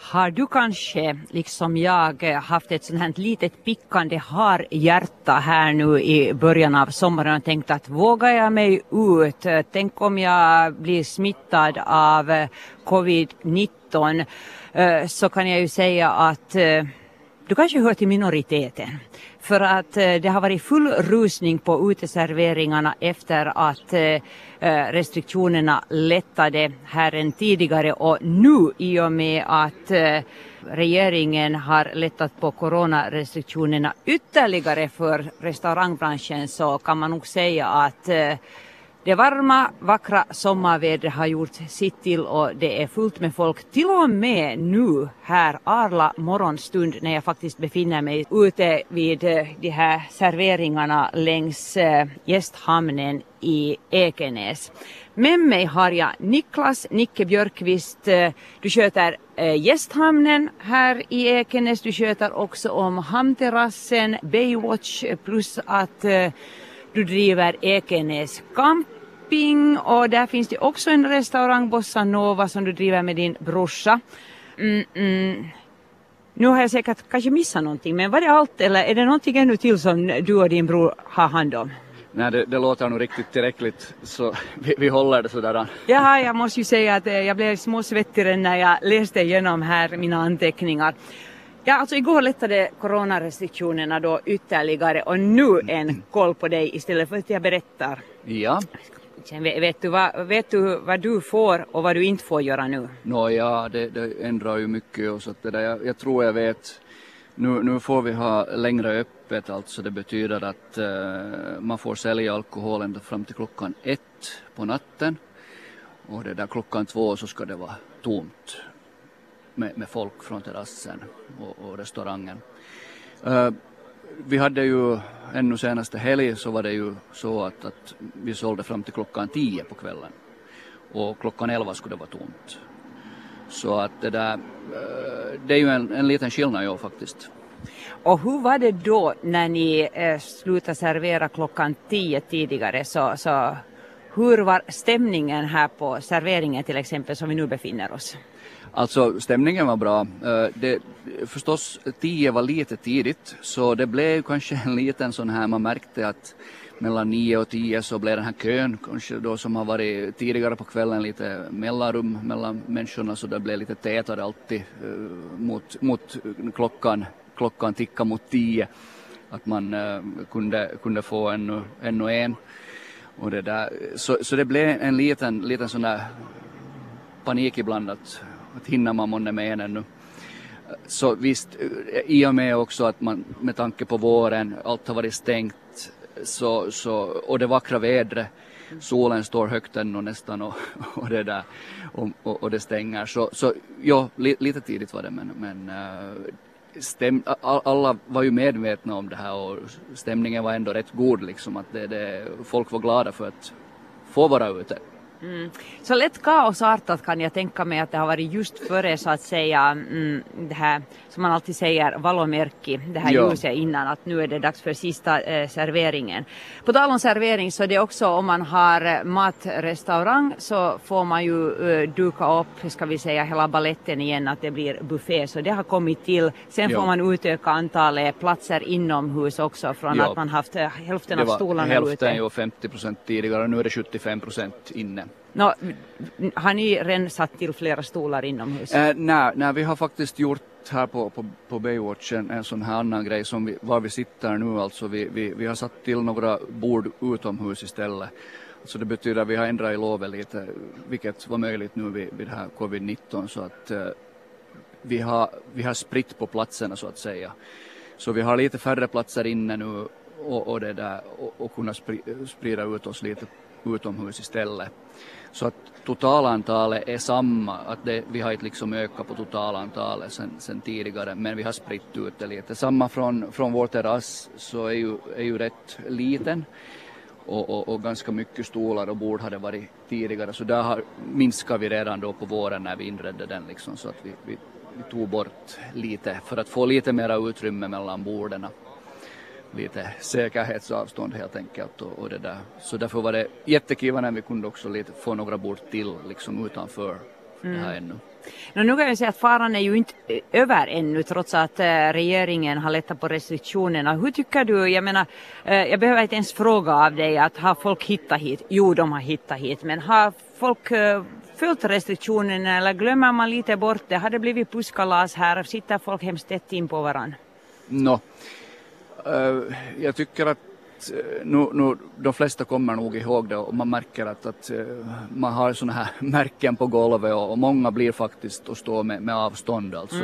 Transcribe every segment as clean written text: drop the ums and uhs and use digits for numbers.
Har du kanske, liksom jag, haft ett sånt här litet pickande harhjärta här nu i början av sommaren och tänkt att vågar jag mig ut? Tänk om jag blir smittad av covid-19, så kan jag ju säga att du kanske hör till minoriteten. För att det har varit full rusning på uteserveringarna efter att restriktionerna lättade här än tidigare. Och nu i och med att regeringen har lättat på coronarestriktionerna ytterligare för restaurangbranschen, så kan man nog säga att det varma, vackra sommarvädret har gjort sitt till och det är fullt med folk. Till och med nu här arla morgonstund när jag faktiskt befinner mig ute vid de här serveringarna längs gästhamnen i Ekenäs. Med mig har jag Niklas Nicke Björkqvist. Du sköter gästhamnen här i Ekenäs. Du sköter också om hamnterrassen, Baywatch, plus att du driver Ekenäs camping och där finns det också en restaurang, Bossa Nova, som du driver med din brorsa. Nu har jag säkert kanske missat någonting, men var det allt eller är det någonting ännu till som du och din bror har hand om? Nej, det låter nog riktigt tillräckligt, så vi håller det sådär. Ja, jag måste ju säga att jag blev småsvettigare när jag läste igenom här mina anteckningar. Ja, alltså igår lättade coronarestriktionerna då ytterligare och nu en koll på dig istället för att jag berättar. Ja. Sen vet du vad du får och vad du inte får göra nu? Ja, det ändrar ju mycket och så att det där, jag tror jag vet. Nu får vi ha längre öppet, alltså det betyder att man får sälja alkohol ända fram till klockan 1 på natten. Och det där klockan 2 så ska det vara tomt med folk från terrassen och restaurangen. Vi hade ju ännu senaste helg så var det ju så att vi sålde fram till klockan 10 på kvällen. Och klockan 11 skulle det vara tomt. Så att det där, det är ju en liten skillnad ju faktiskt. Och hur var det då när ni slutade servera klockan 10 tidigare? Så hur var stämningen här på serveringen till exempel som vi nu befinner oss? Alltså stämningen var bra. Förstås 10 var lite tidigt så det blev kanske en liten sån här, man märkte att mellan 9 och 10 så blev den här kön kanske då som har varit tidigare på kvällen lite mellanrum mellan människorna, så det blev lite tätare alltid mot klockan ticka mot 10 att man kunde få ännu en och det där så det blev en liten sån där panik ibland att hinner man månne med en ännu. Så visst, i och med också att man med tanke på våren, allt har varit stängt och det vackra vädret, solen står högt ännu nästan och det där och det stänger så ja, lite tidigt var det men alla var ju medvetna om det här och stämningen var ändå rätt god liksom att folk var glada för att få vara ute. Så lätt kaosartat kan jag tänka mig att det har varit just före så att säga det här som man alltid säger valomärki, det här ljuset innan att nu är det dags för sista serveringen. På tal om servering så det är också om man har matrestaurang så får man ju duka upp, ska vi säga hela balletten igen att det blir buffé, så det har kommit till. Sen får man utöka antalet platser inomhus också från att man haft hälften av stolarna ute. Hälften ju 50% tidigare och nu är det 75% inne. Har ni redan satt till flera stolar inomhus? Nej, vi har faktiskt gjort här på Baywatch en sån här annan grej som var vi sitter nu, alltså vi har satt till några bord utomhus istället. Så det betyder att vi har ändrat i lovet lite, vilket var möjligt nu vid det här covid-19, så att vi har spritt på platserna så att säga. Så vi har lite färre platser inne nu och det där och kunna sprida ut oss lite utomhus istället. Så att totalantalet är samma, att vi har inte liksom ökat på totalantalet sen tidigare, men vi har spritt ut det lite. Samma från vår terrass så är ju rätt liten och ganska mycket stolar och bord hade varit tidigare, så där minskar vi redan då på våren när vi inredde den liksom, så att vi tog bort lite för att få lite mera utrymme mellan borden. Lite säkerhetsavstånd helt enkelt och det där. Så därför var det jättekiva när vi kunde också lite få några bord till liksom utanför det här ännu. Nu kan jag säga att faran är ju inte över ännu trots att regeringen har lättat på restriktionerna. Hur tycker du, jag menar, jag behöver inte ens fråga av dig att har folk hittat hit? Jo, de har hittat hit, men har folk följt restriktionerna eller glömmer man lite bort det? Har det blivit puskalas här? Sitter folk hemskt tätt in på varann? Jag tycker att nu, de flesta kommer nog ihåg det och man märker att man har såna här märken på golvet och många blir faktiskt att stå med avstånd. Alltså.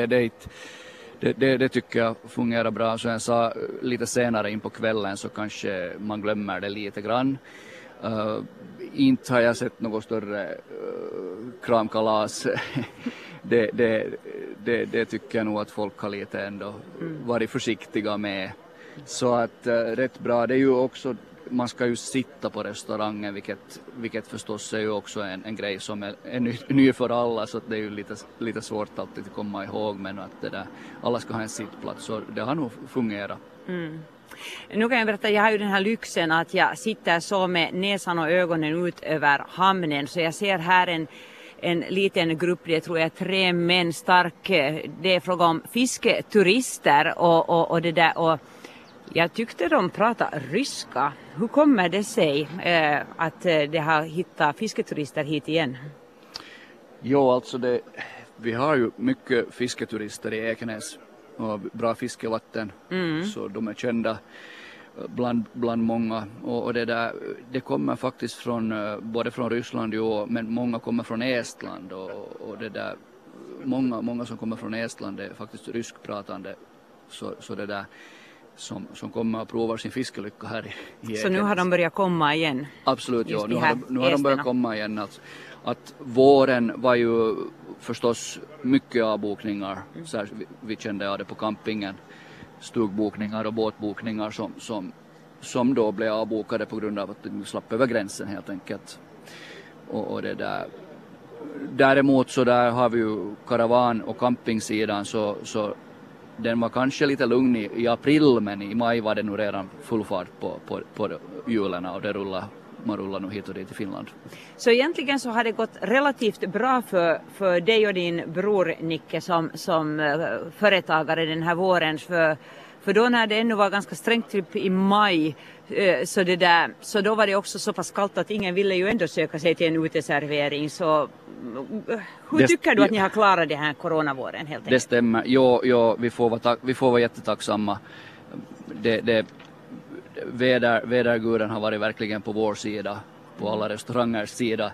Det tycker jag fungerar bra. Så jag sa lite senare in på kvällen så kanske man glömmer det lite grann. Inte har jag sett något större kramkalas. Det tycker jag nog att folk har lite ändå varit försiktiga med. Så att rätt bra, det är ju också, man ska ju sitta på restaurangen vilket förstås är ju också en grej som är ny för alla, så att det är ju lite svårt alltid att komma ihåg, men att det där, alla ska ha en sittplats, så det har nog fungerat. Nu kan jag berätta, jag har ju den här lyxen att jag sitter så med näsan och ögonen ut över hamnen, så jag ser här en liten grupp, det tror jag 3 män stark, det är fråga om fisketurister och det där, och jag tyckte de pratade ryska. Hur kommer det sig att det har hittat fisketurister hit igen? Jo, alltså vi har ju mycket fisketurister i Ekenäs och bra fiskevatten, så de är kända bland många, och det kommer faktiskt från både från Ryssland men många kommer från Estland, och det där, många som kommer från Estland är faktiskt ryskpratande, så det där som kommer och provar sin fiskelycka här i Ekenäs. Så nu har de börjat komma igen? Absolut, ja. Nu har de börjat komma igen. Alltså, att våren var ju förstås mycket avbokningar. Vi kände av det på campingen. Stugbokningar och båtbokningar som då blev avbokade på grund av att de slapp över gränsen helt enkelt. Och det där. Däremot så där har vi ju karavan- och campingsidan, så den var kanske lite lugn i april, men i maj var det nog redan full fart på hjulen, och man rullar nog hit och dit i Finland. Så egentligen så har det gått relativt bra för dig och din bror Nicke som företagare den här våren, för då när det ännu var ganska strängt typ i maj, så då var det också så pass kallt att ingen ville ju ändå söka sig till en uteservering. Så hur tycker du att ni har klarat det här coronavåren helt enkelt? Det stämmer. Jo, vi får vara jättetacksamma. Väderguden har varit verkligen på vår sida, på alla restaurangers sida.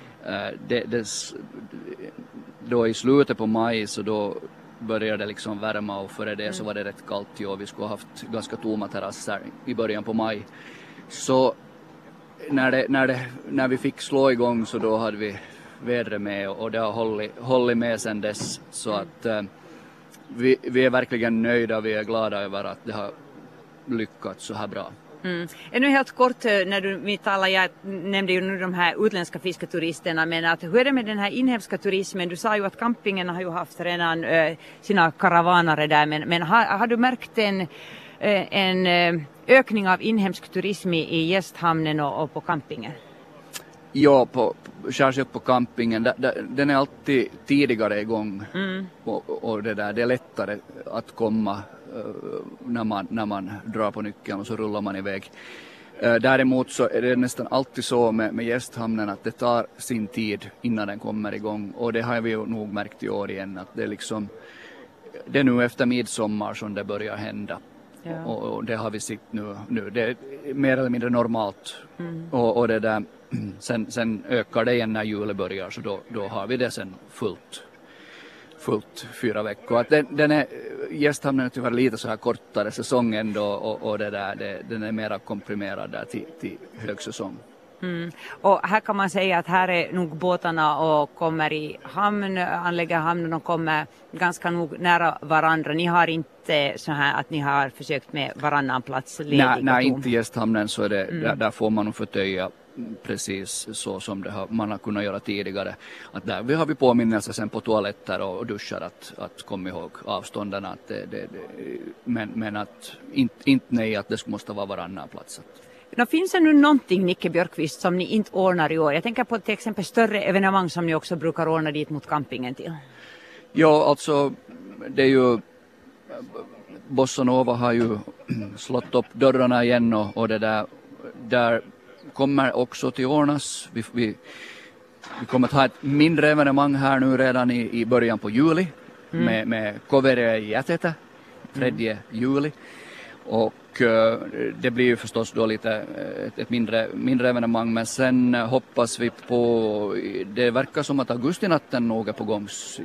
Då i slutet på maj så då började det liksom värma, och före det så var det rätt kallt, och vi skulle ha haft ganska tomma terrasser i början på maj. Så när vi fick slå igång, så då hade vi vädret med, och det har hållit med sedan dess, så att vi är verkligen nöjda, vi är glada över att det har lyckats så här bra. Nu helt kort, när vi talar, jag nämnde ju nu de här utländska fisketuristerna, men att hur är det med den här inhemska turismen? Du sa ju att campingen har ju haft redan sina karavanare där, men har du märkt en ökning av inhemsk turism i gästhamnen och på campingen? Ja, särskilt på campingen, den är alltid tidigare igång, och det är lättare att komma när man drar på nyckeln och så rullar man iväg. Däremot så är det nästan alltid så med gästhamnen att det tar sin tid innan den kommer igång, och det har vi ju nog märkt i år igen, att det är nu efter midsommar som det börjar hända. Ja. Och det har vi sett nu. Det är mer eller mindre normalt, och det där, sen ökar det igen när julen börjar, så då har vi det sen fullt 4 veckor. Att gästhamnen är tyvärr lite så här kortare säsong ändå, och den är mera komprimerad där till högsäsong. Och här kan man säga att här är nog båtarna och kommer i hamn, anlägger hamnen och kommer ganska nog nära varandra. Ni har inte så här att ni har försökt med varannan plats ledig? Nej, inte i gästhamnen, så är det, där får man nog förtöja precis så som man har kunnat göra tidigare. Att där har vi påminnelser sen på toaletter och duschar att komma ihåg avstånden. Men att inte nej, att det måste vara varannan plats. Finns det nu någonting, Nicke Björkqvist, som ni inte ordnar i år? Jag tänker på till exempel större evenemang som ni också brukar ordna dit mot campingen till. Ja, alltså det är ju Bossa Nova har ju slått upp dörrarna igen och det där kommer också till ordnas. Vi kommer att ha ett mindre evenemang här nu redan i början på juli med Kovere i Jätetä 3 juli. Och det blir ju förstås då lite ett mindre evenemang, men sen hoppas vi på, det verkar som att augustinatten nog är på gång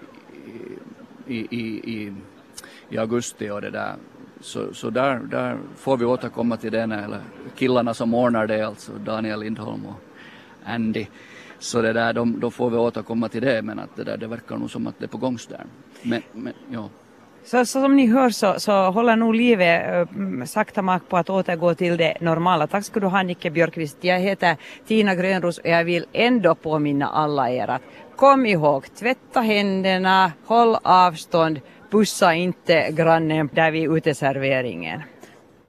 i augusti och det där. Så där får vi återkomma till det, eller killarna som ordnar det, alltså Daniel Lindholm och Andy. Så det där, då får vi återkomma till det, men att det verkar nog som att det är på gång där. Men ja. Så som ni hör så håller nog livet sakta mak på att återgå till det normala. Tack ska du ha, Nicke Björkqvist. Jag heter Tina Grönros och jag vill ändå påminna alla er att kom ihåg, tvätta händerna, håll avstånd, pussa inte grannen där vid uteserveringen.